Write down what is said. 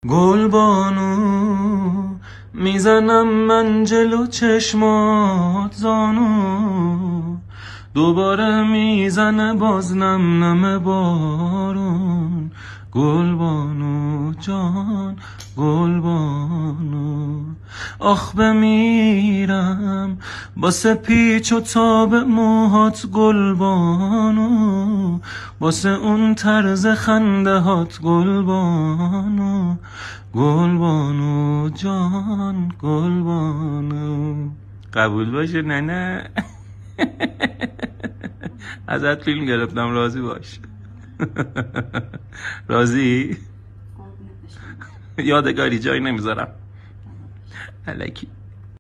گلبانو میزنم من جلو چشمات زانو، دوباره میزنه باز نم نم بارون. گلبانو جان گلبانو، آخ بمیرم باسه پیچ و تاب موهات گلبانو، باسه اون طرز خنده هات گلبانو. گلبانو جان گلبانو. قبول باشه نه نه. ازت فیلم گرفتم، راضی باش. راضی؟ یادگاری جایی نمیذارم الکی.